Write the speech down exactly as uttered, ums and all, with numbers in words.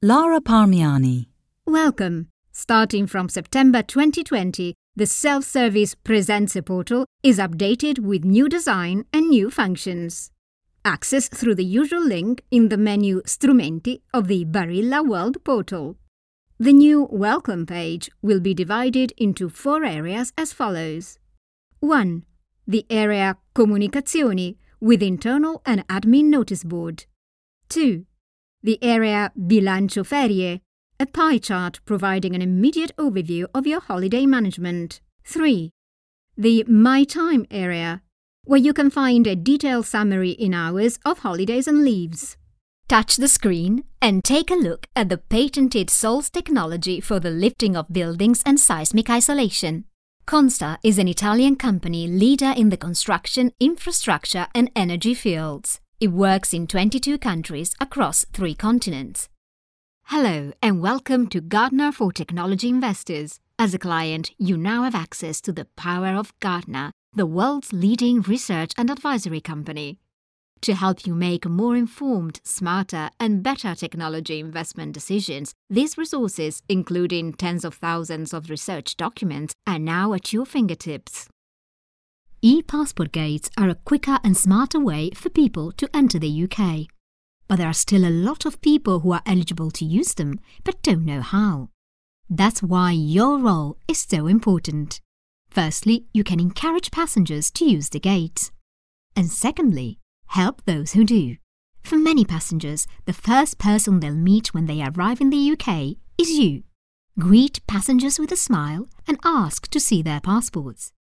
Lara Parmiani. Welcome. Starting from September twenty twenty, the self-service Presenze portal is updated with new design and new functions. Access through the usual link in the menu Strumenti of the Barilla World portal. The new Welcome page will be divided into four areas as follows. one. The area Comunicazioni with internal and admin notice board. two. The area Bilancio Ferie, a pie chart providing an immediate overview of your holiday management. three. The My Time area, where you can find a detailed summary in hours of holidays and leaves. Touch the screen and take a look at the patented SOLS technology for the lifting of buildings and seismic isolation. Consta is an Italian company leader in the construction, infrastructure and energy fields. It works in twenty-two countries across three continents. Hello and welcome to Gartner for Technology Investors. As a client, you now have access to the power of Gartner, the world's leading research and advisory company. To help you make more informed, smarter and better technology investment decisions, these resources, including tens of thousands of research documents, are now at your fingertips. E-passport gates are a quicker and smarter way for people to enter the U K. But there are still a lot of people who are eligible to use them but don't know how. That's why your role is so important. Firstly, you can encourage passengers to use the gates. And secondly, help those who do. For many passengers, the first person they'll meet when they arrive in the U K is you. Greet passengers with a smile and ask to see their passports.